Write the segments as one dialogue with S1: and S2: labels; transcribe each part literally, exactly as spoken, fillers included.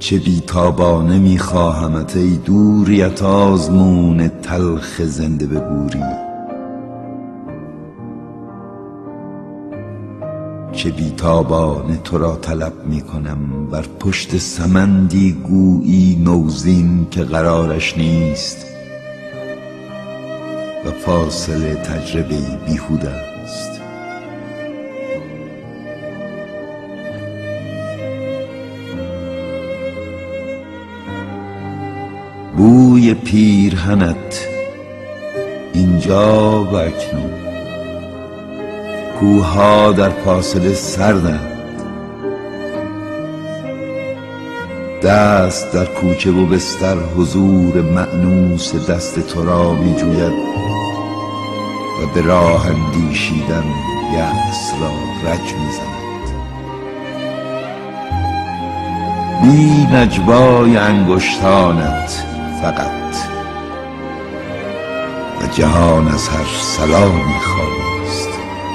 S1: چه بیتابانه میخواهمت ای دوریت آزمون تلخ زنده به گوری. چه بیتابانه تو را طلب میکنم بر پشت سمندی گویی نوزین که قرارش نیست و فاصله تجربه بیهوده است. بوی پیرهنت اینجا و اکنون، کوها در فاصله سردند، دست در کوچه و بستر حضور مأنوس دست تو را می جوید و به راه اندیشیدن یأس را رج می زند. بی نجوای انگشتانت فقط و جهان از هر سلامی خالی است.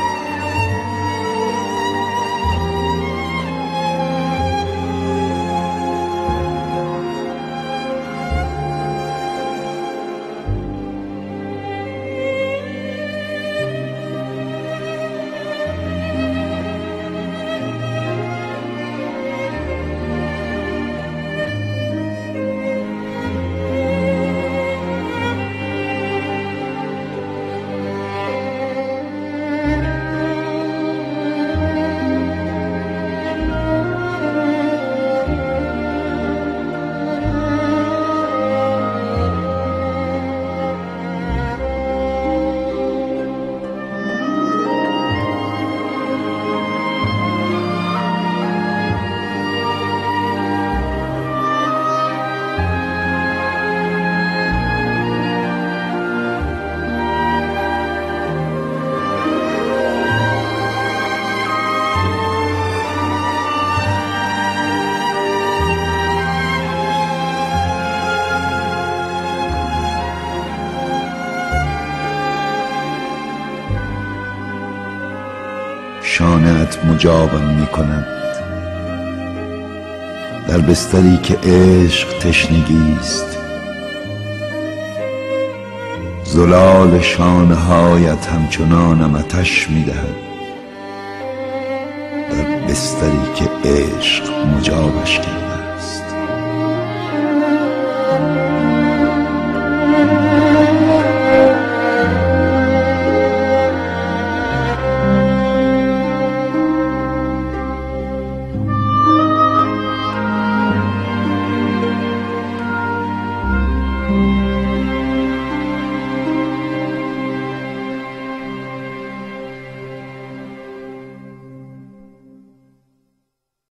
S1: شانه‌ات مجابم می کند در بستری که عشق تشنگی است. زلال شانه‌هایت همچنانم آتش می دهد در بستری که عشق مجابش کرده.